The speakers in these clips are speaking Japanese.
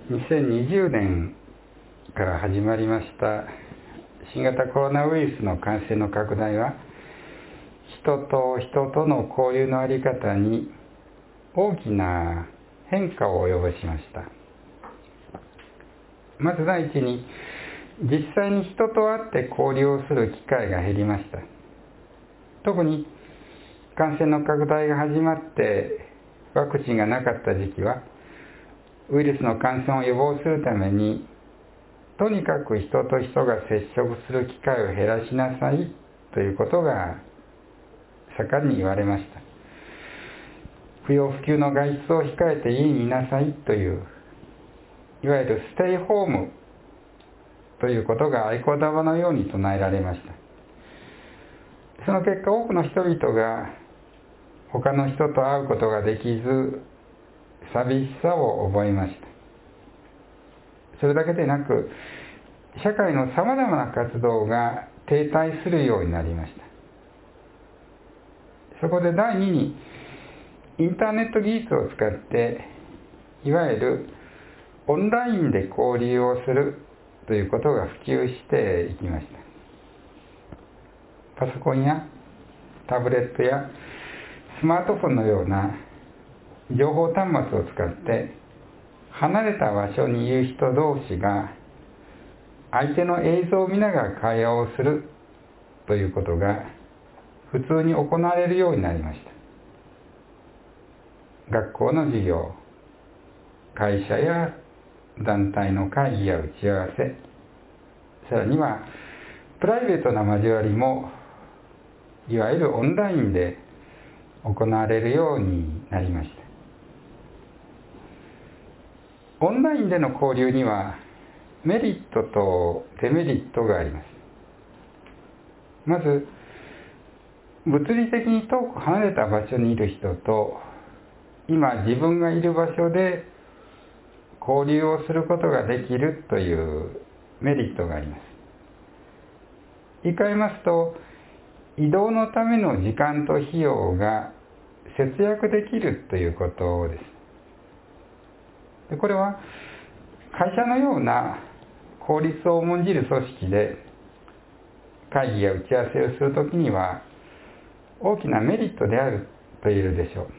2020年から始まりました新型コロナウイルスの感染の拡大は、人と人との交流の在り方に大きな変化を及ぼしました。まず第一に、実際に人と会って交流をする機会が減りました。特に感染の拡大が始まってワクチンがなかった時期は、ウイルスの感染を予防するために、とにかく人と人が接触する機会を減らしなさいということが盛んに言われました。不要不急の外出を控えて家にいなさいという、いわゆるステイホームということが合言葉のように唱えられました。その結果、多くの人々が他の人と会うことができず、寂しさを覚えました。それだけでなく、社会のさまざまな活動が停滞するようになりました。そこで第2に、インターネット技術を使って、いわゆるオンラインで交流をするということが普及していきました。パソコンやタブレットやスマートフォンのような情報端末を使って、離れた場所にいる人同士が相手の映像を見ながら会話をするということが普通に行われるようになりました。学校の授業、会社や団体の会議や打ち合わせ、さらにはプライベートな交わりもいわゆるオンラインで行われるようになりました。オンラインでの交流にはメリットとデメリットがあります。まず、物理的に遠く離れた場所にいる人と、今自分がいる場所で交流をすることができるというメリットがあります。言い換えますと、移動のための時間と費用が節約できるということです。これは会社のような効率を重んじる組織で会議や打ち合わせをするときには大きなメリットであると言えるでしょう。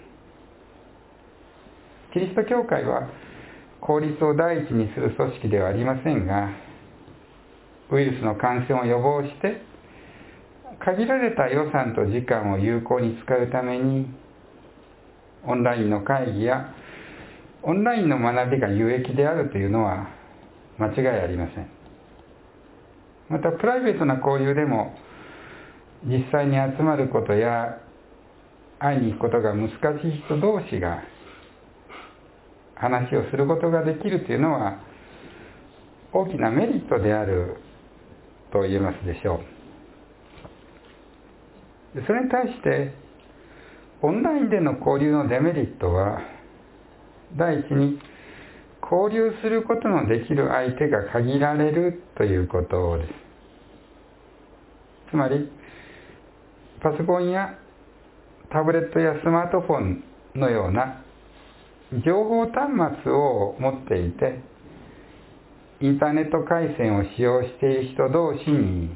キリスト教会は効率を第一にする組織ではありませんが、ウイルスの感染を予防して限られた予算と時間を有効に使うために、オンラインの会議やオンラインの学びが有益であるというのは間違いありません。またプライベートな交流でも、実際に集まることや会いに行くことが難しい人同士が話をすることができるというのは大きなメリットであると言えますでしょう。それに対してオンラインでの交流のデメリットは、第一に交流することのできる相手が限られるということです。つまりパソコンやタブレットやスマートフォンのような情報端末を持っていて、インターネット回線を使用している人同士に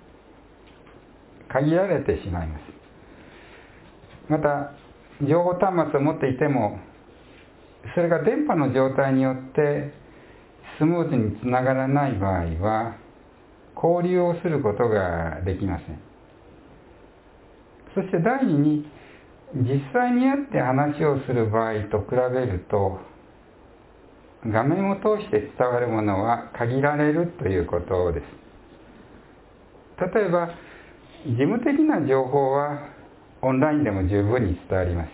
限られてしまいます。また情報端末を持っていても、それが電波の状態によってスムーズにつながらない場合は交流をすることができません。そして第二に、実際に会って話をする場合と比べると、画面を通して伝わるものは限られるということです。例えば事務的な情報はオンラインでも十分に伝わります。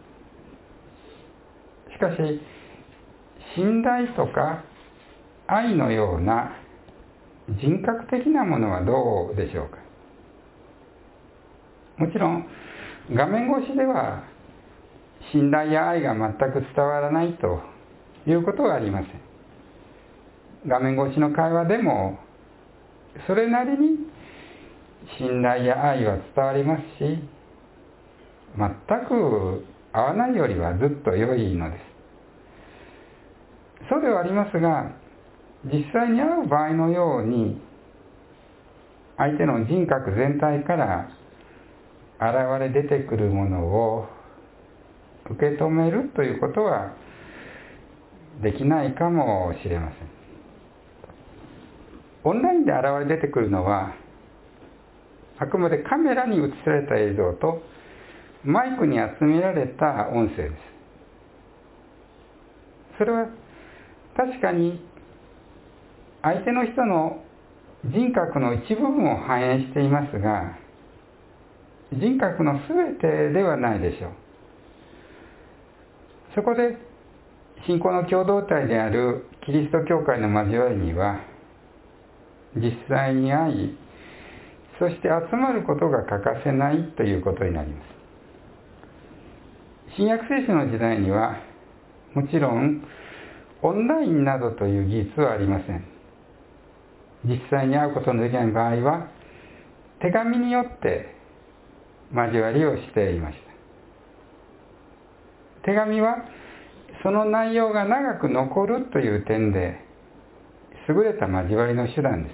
しかし信頼とか愛のような人格的なものはどうでしょうか。もちろん画面越しでは信頼や愛が全く伝わらないということはありません。画面越しの会話でもそれなりに信頼や愛は伝わりますし、全く会わないよりはずっと良いのです。 そうではありますが、実際に会う場合のように相手の人格全体から現れ出てくるものを受け止めるということはできないかもしれません。オンラインで現れ出てくるのはあくまでカメラに映された映像とマイクに集められた音声です。それは確かに相手の人の人格の一部分を反映していますが、人格の全てではないでしょう。そこで信仰の共同体であるキリスト教会の交わりには、実際に会い、そして集まることが欠かせないということになります。新約聖書の時代には、もちろんオンラインなどという技術はありません。実際に会うことのできない場合は、手紙によって交わりをしていました。手紙はその内容が長く残るという点で優れた交わりの手段です。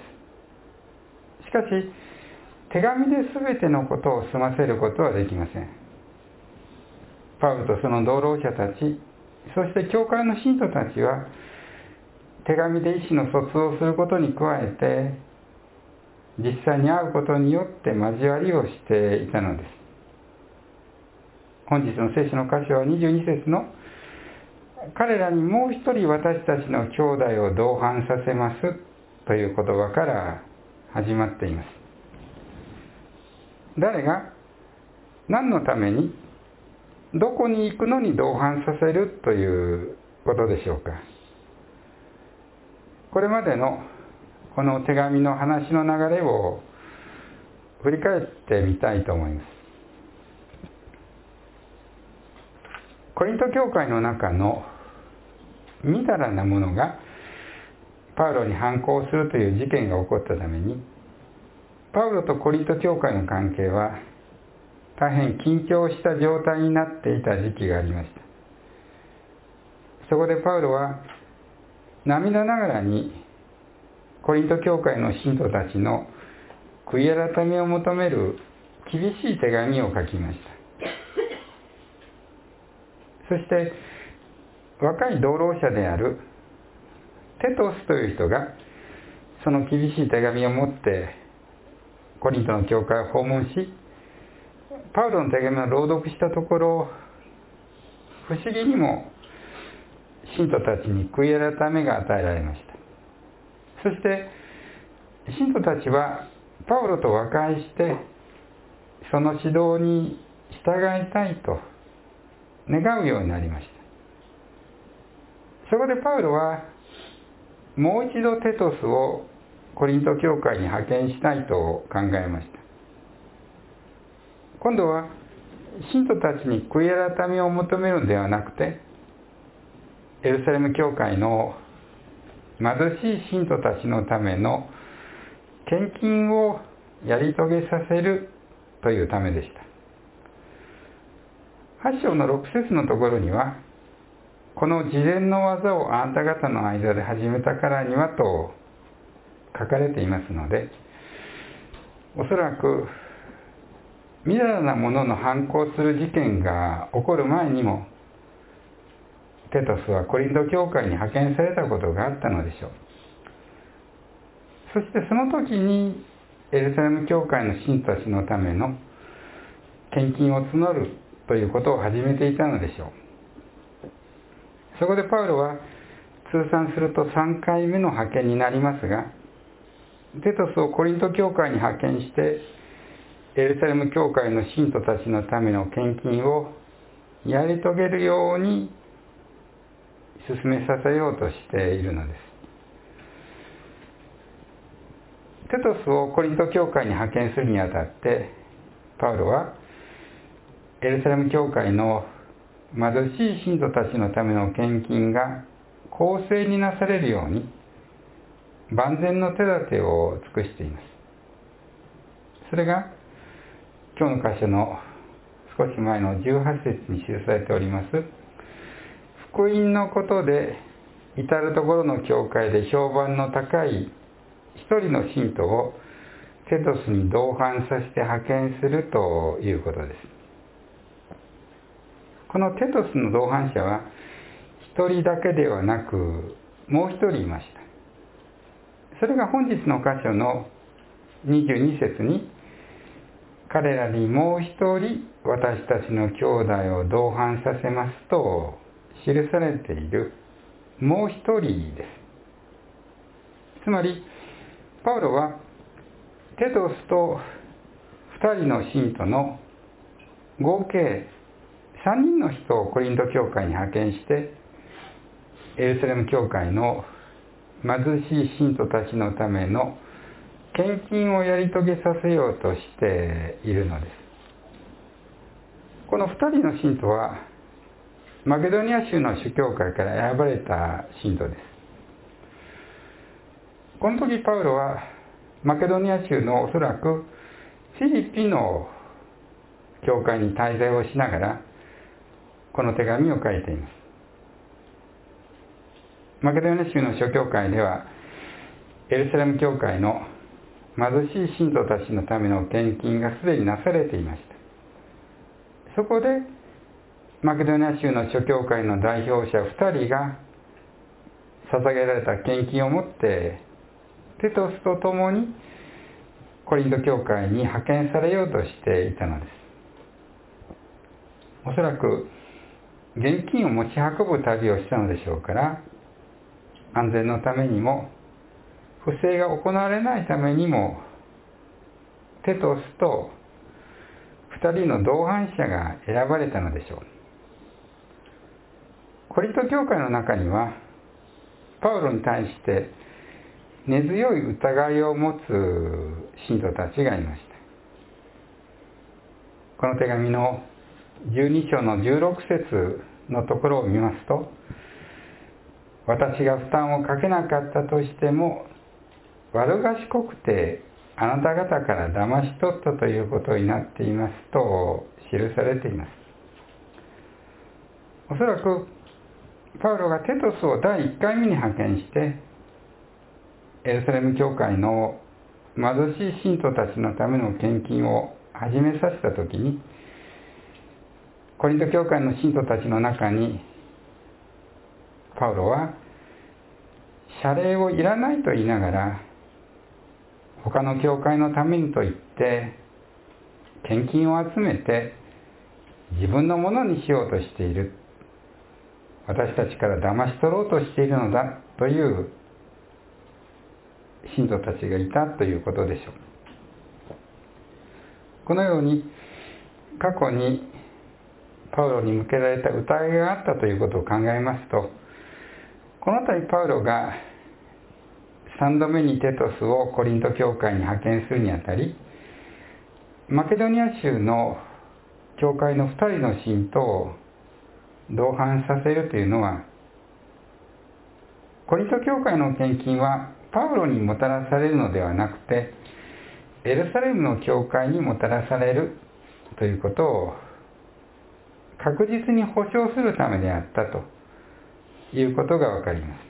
しかし、手紙で全てのことを済ませることはできません。パウロとその同労者たち、そして教会の信徒たちは、手紙で意思の疎通をすることに加えて、実際に会うことによって交わりをしていたのです。本日の聖書の箇所は22節の、彼らにもう一人私たちの兄弟を同伴させますという言葉から始まっています。誰が何のためにどこに行くのに同伴させるということでしょうか。これまでのこの手紙の話の流れを振り返ってみたいと思います。コリント教会の中のみだらなものがパウロに反抗するという事件が起こったために、パウロとコリント教会の関係は大変緊張した状態になっていた時期がありました。そこでパウロは涙ながらにコリント教会の信徒たちの悔い改めを求める厳しい手紙を書きました。そして若い同労者であるテトスという人がその厳しい手紙を持ってコリントの教会を訪問し、パウロの手紙を朗読したところ、不思議にも信徒たちに悔い改めが与えられました。そして信徒たちはパウロと和解してその指導に従いたいと願うようになりました。そこでパウロはもう一度テトスをコリント教会に派遣したいと考えました。今度は信徒たちに悔い改めを求めるのではなくて、エルサレム教会の貧しい信徒たちのための献金をやり遂げさせるというためでした。8章の6節のところには、この事前の技をあなた方の間で始めたからにはと書かれていますので、おそらくみだらなものの反抗する事件が起こる前にも、テトスはコリント教会に派遣されたことがあったのでしょう。そしてその時にエルサレム教会の信徒たちのための献金を募るということを始めていたのでしょう。そこでパウロは通算すると3回目の派遣になりますが、テトスをコリント教会に派遣してエルサレム教会の信徒たちのための献金をやり遂げるように進めさせようとしているのです。テトスをコリント教会に派遣するにあたって、パウロはエルサレム教会の貧しい信徒たちのための献金が公正になされるように万全の手立てを尽くしています。それが今日の箇所の少し前の18節に記されております、福音のことで至るところの教会で評判の高い一人の信徒をテトスに同伴させて派遣するということです。このテトスの同伴者は一人だけではなくもう一人いました。それが本日の箇所の22節に、彼らにもう一人私たちの兄弟を同伴させますと記されているもう一人です。つまりパウロはテトスと2人の信徒の合計3人の人をコリント教会に派遣して、エルサレム教会の貧しい信徒たちのための献金をやり遂げさせようとしているのです。この2人の信徒はマケドニア州の諸教会から選ばれた信徒です。この時パウロはマケドニア州のおそらくフィリピの教会に滞在をしながらこの手紙を書いています。マケドニア州の諸教会ではエルサレム教会の貧しい信徒たちのための献金がすでになされていました。そこでマケドニア州の諸教会の代表者2人が捧げられた献金を持ってテトスと共にコリント教会に派遣されようとしていたのです。おそらく現金を持ち運ぶ旅をしたのでしょうから、安全のためにも不正が行われないためにもテトスと2人の同伴者が選ばれたのでしょう。コリント教会の中にはパウロに対して根強い疑いを持つ信徒たちがいました。この手紙の12章の16節のところを見ますと、私が負担をかけなかったとしても悪賢くてあなた方から騙し取ったということになっていますと記されています。おそらくパウロがテトスを第1回目に派遣してエルサレム教会の貧しい信徒たちのための献金を始めさせたときに、コリント教会の信徒たちの中にパウロは謝礼をいらないと言いながら他の教会のためにと言って献金を集めて自分のものにしようとしている、私たちから騙し取ろうとしているのだという信徒たちがいたということでしょう。このように過去にパウロに向けられた疑いがあったということを考えますと、この度パウロが3度目にテトスをコリント教会に派遣するにあたり、マケドニア州の教会の2人の信徒を同伴させるというのは、コリント教会の献金はパウロにもたらされるのではなくて、エルサレムの教会にもたらされるということを確実に保証するためであったということがわかります。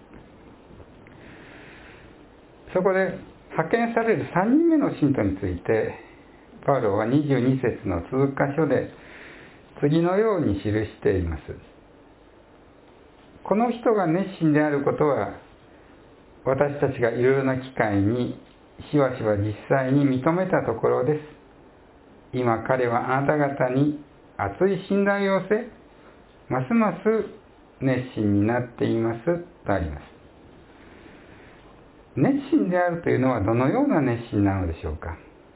そこで派遣される3人目の信徒についてパウロは22節の続く箇所で次のように記しています。この人が熱心であることは私たちがいろいろな機会にしばしば実際に認めたところです。今彼はあなた方に熱い信頼を寄せ、ますます熱心になっていますとあります。熱心であるというのはどのような熱心なのでしょうか。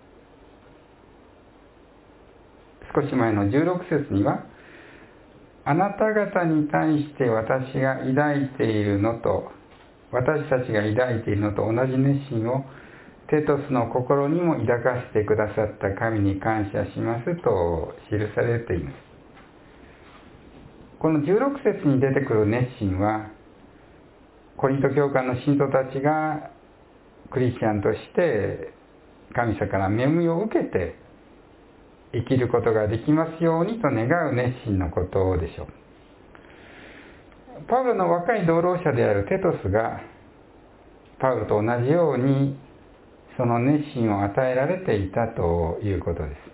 少し前の16節には、あなた方に対して私が抱いているのと、私たちが抱いているのと同じ熱心をテトスの心にも抱かせてくださった神に感謝しますと記されています。この16節に出てくる熱心は、コリント教会の信徒たちがクリスチャンとして神様から恵みを受けて生きることができますようにと願う熱心のことでしょう。 パウロの若い同労者であるテトスがパウロと同じようにその熱心を与えられていたということです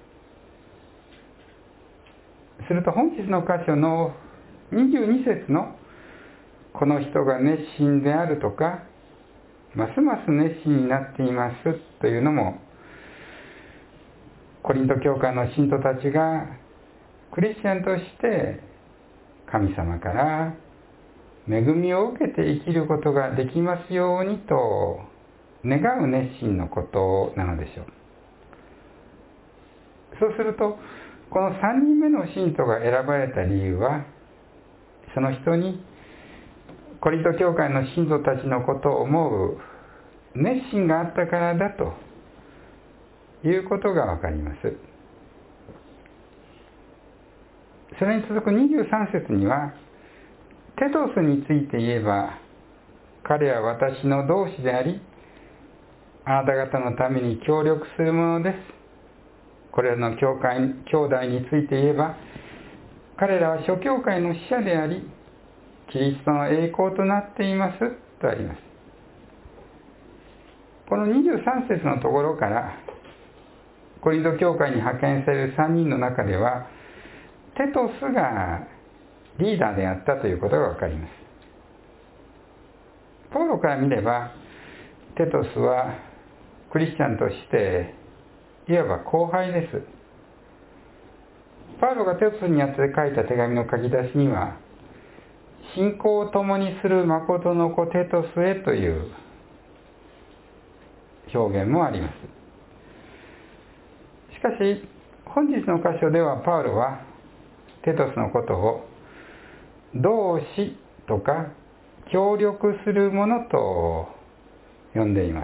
。すると本日の箇所の22節のこの人が熱心であるとかますます熱心になっていますというのもコリント教会の信徒たちがクリスチャンとして神様から恵みを受けて生きることができますようにと願う熱心のことなのでしょう。そうするとこの3人目の信徒が選ばれた理由はその人にコリント教会の信徒たちのことを思う熱心があったからだということがわかります。それに続く23節にはテトスについて言えば彼は私の同志でありあなた方のために協力するものです。これらの兄弟について言えば彼らは諸教会の使者でありキリストの栄光となっていますとあります。この23節のところからコリント教会に派遣される3人の中ではテトスがリーダーであったということがわかります。ポーロから見ればテトスはクリスチャンとしていわば後輩です。パウロがテトスにあって書いた手紙の書き出しには信仰を共にする誠の子テトスへという表現もあります。しかし本日の箇所ではパウロはテトスのことを同志とか協力するものと呼んでいます。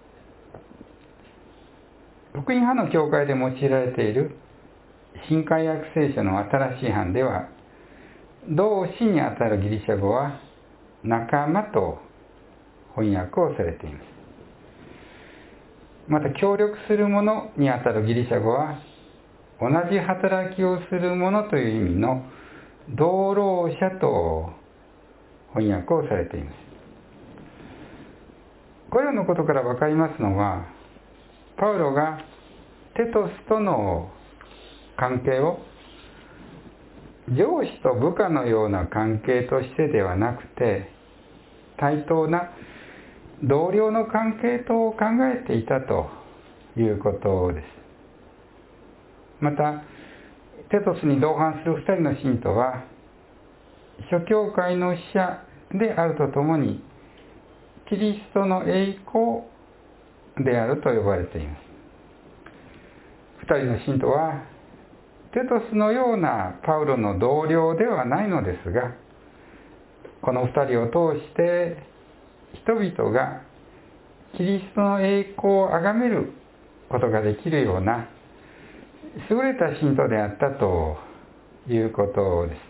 福音派の教会で用いられている新海訳聖書の新しい版では同志にあたるギリシャ語は仲間と翻訳をされています。また協力する者にあたるギリシャ語は同じ働きをする者という意味の同労者と翻訳をされています。これらのことから分かりますのはパウロがテトスとの関係を上司と部下のような関係としてではなくて対等な同僚の関係と考えていたということです。またテトスに同伴する2人の信徒は諸教会の使者であるとともにキリストの栄光であると呼ばれています。2人の信徒はテトスのようなパウロの同僚ではないのですがこの2人を通して人々がキリストの栄光を崇めることができるような優れた信徒であったということです。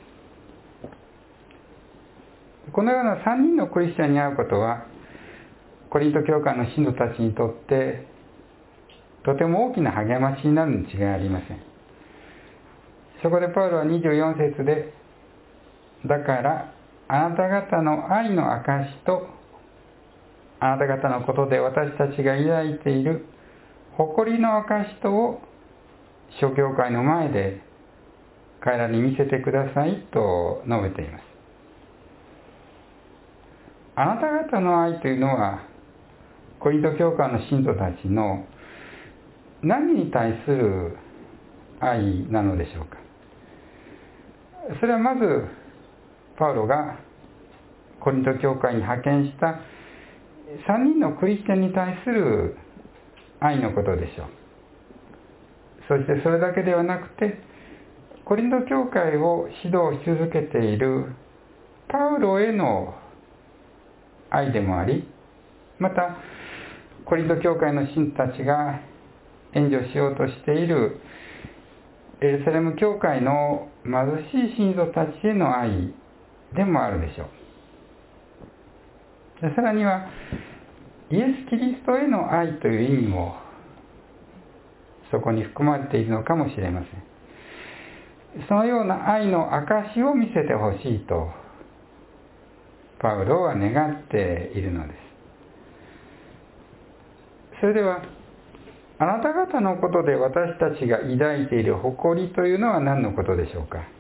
このような3人のクリスチャンに会うことはコリント教会の信徒たちにとってとても大きな励ましになるに違いありません。そこでパウロは24節でだからあなた方の愛の証とあなた方のことで私たちが抱いている誇りの証とを諸教会の前で彼らに見せてくださいと述べています。あなた方の愛というのはコリント教会の信徒たちの何に対する愛なのでしょうか。それはまずパウロがコリント教会に派遣した3人のクリスチャンに対する愛のことでしょう。そしてそれだけではなくてコリント教会を指導し続けているパウロへの愛でもあり、またコリント教会の信徒たちが援助しようとしているエルサレム教会の貧しい信徒たちへの愛でもあるでしょう。さらにはイエス・キリストへの愛という意味もそこに含まれているのかもしれません。そのような愛の証を見せてほしいとパウロは願っているのです。それでは、あなた方のことで私たちが抱いている誇りというのは何のことでしょうか。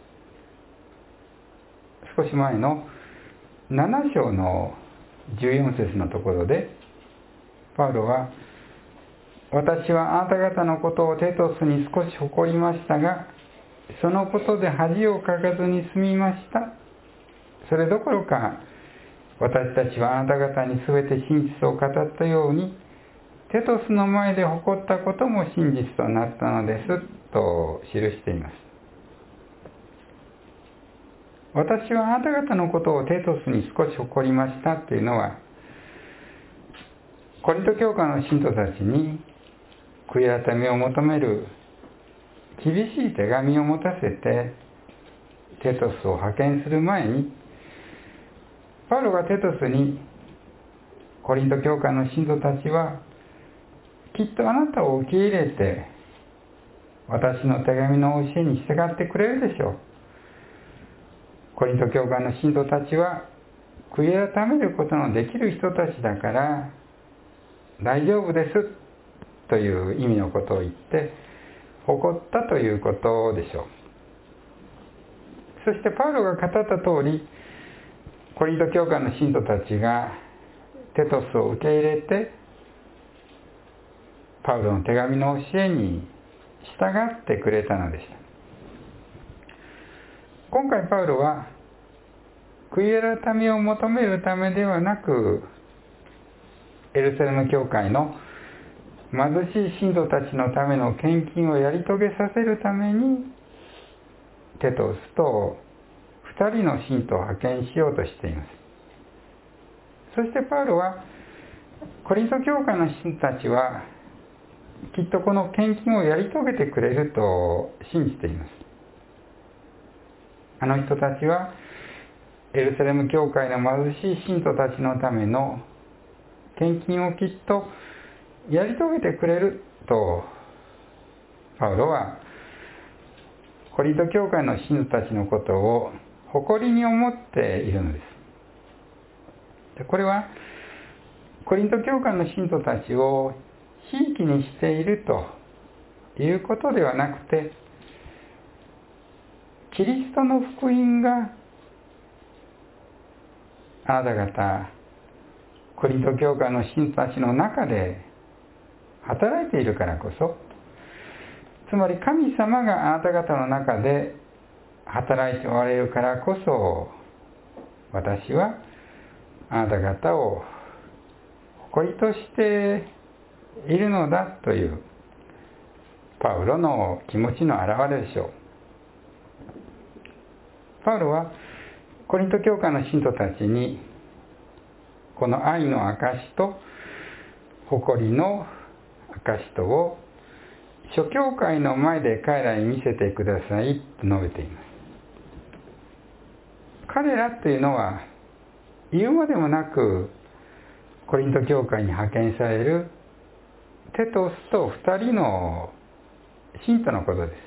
少し前の7章の14節のところで、パウロは、私はあなた方のことをテトスに少し誇りましたが、そのことで恥をかかずに済みました。それどころか、私たちはあなた方にすべて真実を語ったように、テトスの前で誇ったことも真実となったのですと記しています。私はあなた方のことをテトスに少し誇りましたというのは、コリント教会の信徒たちに悔い改めを求める厳しい手紙を持たせてテトスを派遣する前に、パウロがテトスに、コリント教会の信徒たちはきっとあなたを受け入れて私の手紙の教えに従ってくれるでしょう。コリント教会の信徒たちは悔い改めることのできる人たちだから大丈夫ですという意味のことを言って誇ったということでしょう。そしてパウロが語った通り、コリント教会の信徒たちがテトスを受け入れてパウロの手紙の教えに従ってくれたのでした。今回パウロは悔い改めを求めるためではなく、エルサレム教会の貧しい信徒たちのための献金をやり遂げさせるためにテトスと2人の信徒を派遣しようとしています。そしてパウロはコリント教会の信徒たちはきっとこの献金をやり遂げてくれると信じています。あの人たちはエルサレム教会の貧しい信徒たちのための献金をきっとやり遂げてくれるとパウロはコリント教会の信徒たちのことを誇りに思っているのです。これはコリント教会の信徒たちをひいきにしているということではなくて、キリストの福音があなた方コリント教会の信徒たちの中で働いているからこそ、つまり神様があなた方の中で働いておられるからこそ、私はあなた方を誇りとしているのだというパウロの気持ちの表れでしょう。パウロはコリント教会の信徒たちにこの愛の証と誇りの証とを諸教会の前で彼らに見せてくださいと述べています。彼らというのは言うまでもなくコリント教会に派遣されるテトスと2人の信徒のことです。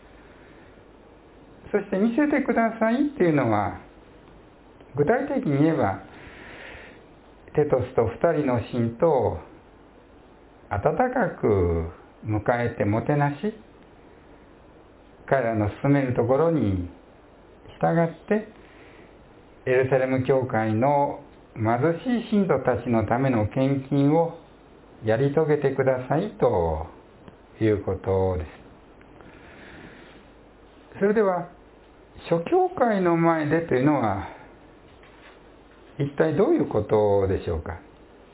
そして見せてくださいというのは具体的に言えばテトスと2人の信徒を温かく迎えてもてなし、彼らの進めるところに従ってエルサレム教会の貧しい信徒たちのための献金をやり遂げてくださいということです。それでは諸教会の前でというのは一体どういうことでしょうか。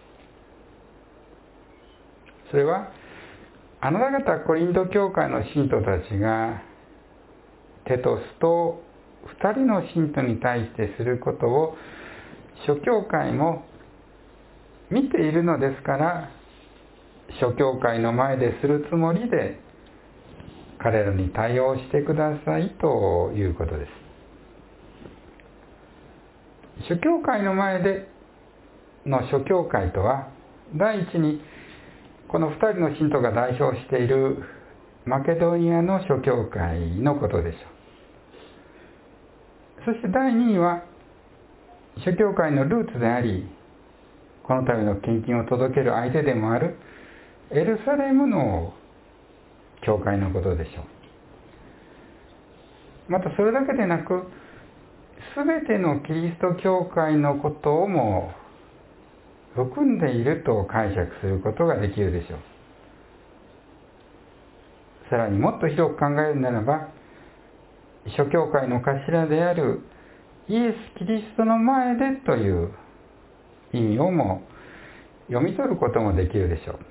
それはあなた方コリント教会の信徒たちがテトスと2人の信徒に対してすることを諸教会も見ているのですから、諸教会の前でするつもりで彼らに対応してくださいということです。諸教会の前での諸教会とは、第一にこの2人の信徒が代表しているマケドニアの諸教会のことでしょう。そして第2位は諸教会のルーツであり、この度の献金を届ける相手でもあるエルサレムの教会のことでしょう。またそれだけでなく、すべてのキリスト教会のことをも含んでいると解釈することができるでしょう。さらにもっと広く考えるならば、諸教会の頭であるイエス・キリストの前でという意味をも読み取ることもできるでしょう。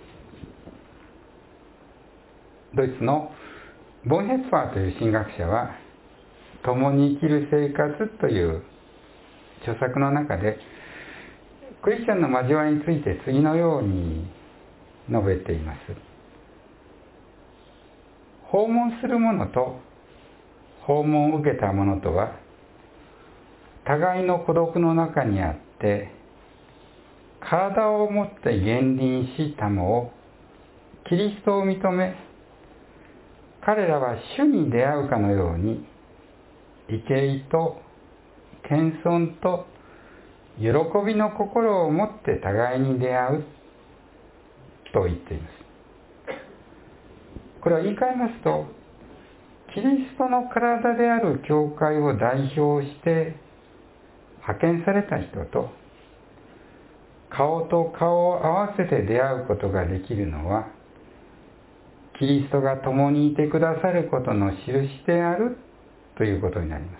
ドイツのボンヘッファーという神学者は、共に生きる生活という著作の中で、クリスチャンの交わりについて次のように述べています。訪問する者と訪問を受けた者とは、互いの孤独の中にあって、体をもって現臨したもを、キリストを認め、彼らは主に出会うかのように、畏敬と謙遜と喜びの心を持って互いに出会うと言っています。これは言い換えますと、キリストの体である教会を代表して派遣された人と、顔と顔を合わせて出会うことができるのは、キリストが共にいてくださることの印であるということになります。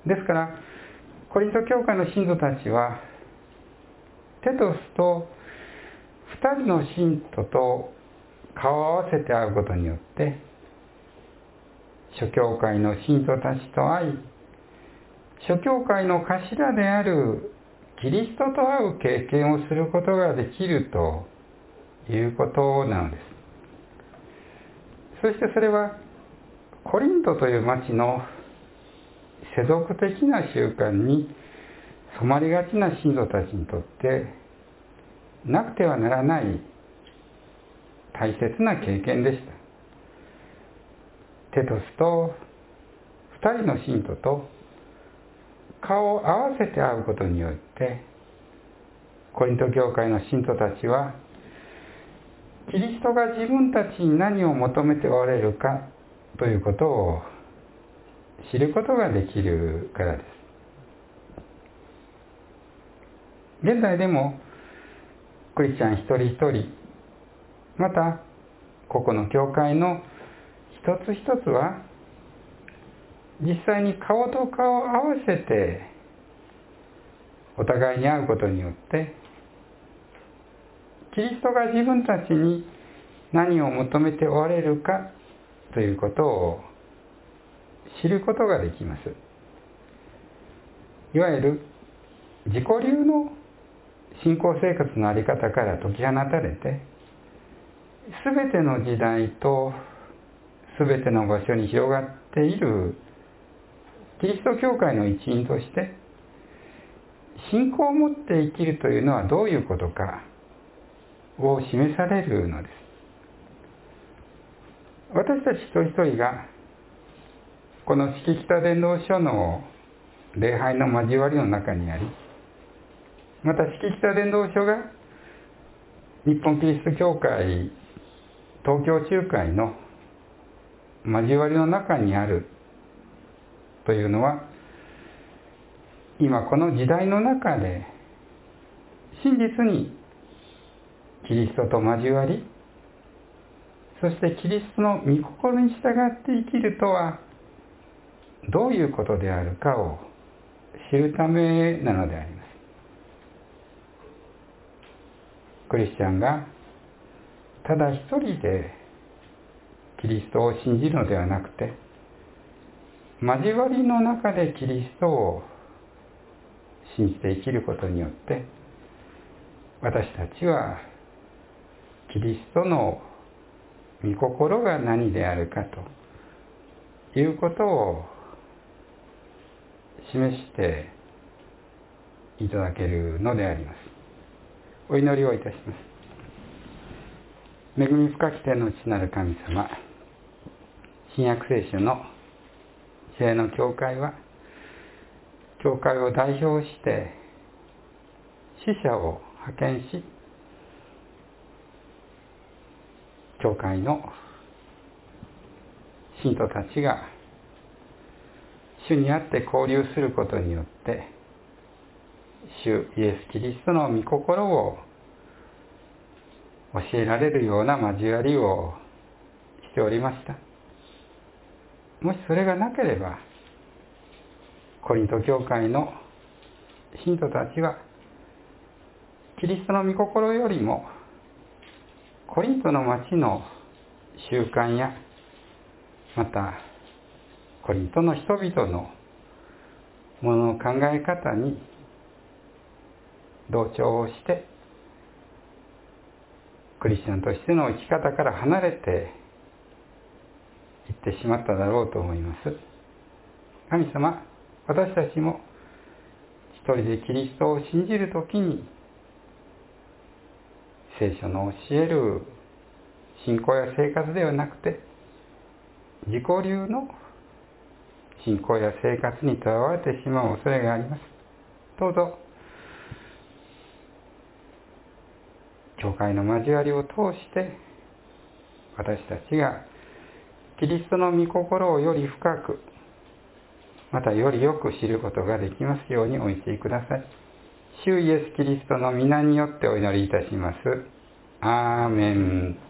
ですから、コリント教会の信徒たちは、テトスと2人の信徒と顔を合わせて会うことによって、諸教会の信徒たちと会い、諸教会の頭であるキリストと会う経験をすることができるということなのです。そしてそれはコリントという町の世俗的な習慣に染まりがちな信徒たちにとってなくてはならない大切な経験でした。テトスと2人の信徒と顔を合わせて会うことによって、コリント教会の信徒たちはキリストが自分たちに何を求めておられるかということを知ることができるからです。現在でもクリスチャン一人一人、また個々の教会の一つ一つは、実際に顔と顔を合わせてお互いに会うことによって、キリストが自分たちに何を求めておられるかということを知ることができます。いわゆる自己流の信仰生活のあり方から解き放たれて、すべての時代とすべての場所に広がっているキリスト教会の一員として、信仰を持って生きるというのはどういうことかを示されるのです。私たち一人一人がこの式北伝道書の礼拝の交わりの中にあり、また式北伝道書が日本キリスト教会東京中会の交わりの中にあるというのは、今この時代の中で真実にキリストと交わり、そしてキリストの御心に従って生きるとはどういうことであるかを知るためなのであります。クリスチャンがただ一人でキリストを信じるのではなくて、交わりの中でキリストを信じて生きることによって、私たちはキリストの御心が何であるかということを示していただけるのであります。お祈りをいたします。恵み深き天の父なる神様、新約聖書の聖の教会は教会を代表して使者を派遣し、教会の信徒たちが主にあって交流することによって、主イエス・キリストの御心を教えられるような交わりをしておりました。もしそれがなければ、コリント教会の信徒たちはキリストの御心よりもコリントの町の習慣や、またコリントの人々のものの考え方に同調をして、クリスチャンとしての生き方から離れていってしまっただろうと思います。神様、私たちも一人でキリストを信じるときに、聖書の教える信仰や生活ではなくて、自己流の信仰や生活にとらわれてしまう恐れがあります。どうぞ、教会の交わりを通して、私たちがキリストの御心をより深く、またよりよく知ることができますようにお導きください。主イエス・キリストの皆によってお祈りいたします。アーメン。